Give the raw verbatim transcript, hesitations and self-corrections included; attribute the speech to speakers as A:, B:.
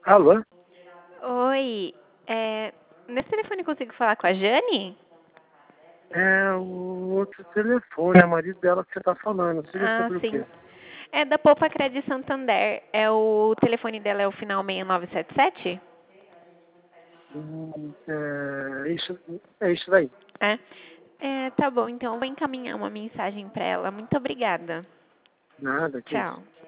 A: Alô?
B: Oi, é, nesse telefone eu consigo falar com a Jane?
A: É o outro telefone, é o marido dela que você tá falando. Seria
B: Ah,
A: sobre o
B: sim.
A: quê?
B: É da Poupa Cred Santander. É o telefone dela é o final seis nove sete sete?
A: Hum, é, isso, é isso daí.
B: É? É, tá bom, então eu vou encaminhar uma mensagem para ela. Muito obrigada.
A: Nada, que isso.
B: Tchau.